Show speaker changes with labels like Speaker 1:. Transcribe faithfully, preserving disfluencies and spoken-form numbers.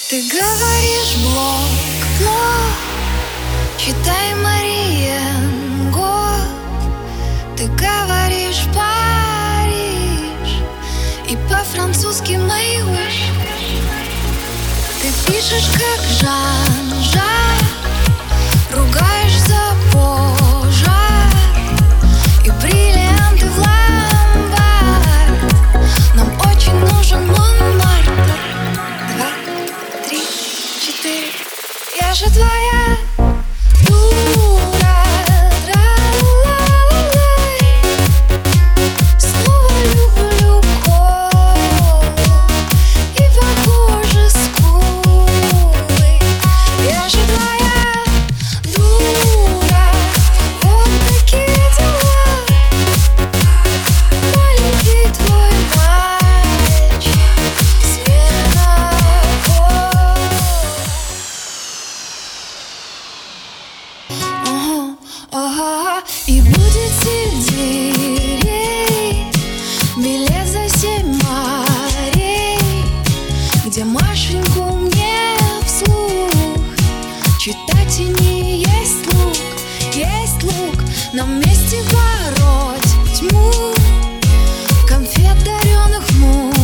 Speaker 1: Ты говоришь блок, блок, читай Мариенго. Ты говоришь Париж, и по-французски my wish. Ты пишешь как Жан-Жак, ругаешь за пожар и бриллианты в ломбард. Нам очень нужен Монмартр. Два, три, четыре. Я же твоя дура. Тра-ла-ла-лай. Снова люблю колу и похоже скулы. Я же твоя дура. Вот такие дела. Маленький твой мальчик светофор. Ага, ага. И будет сельдерей, билет за семь морей, где Машеньку мне вслух читать и не есть лук, есть лук. Нам вместе бороть тьму, конфет дареных му.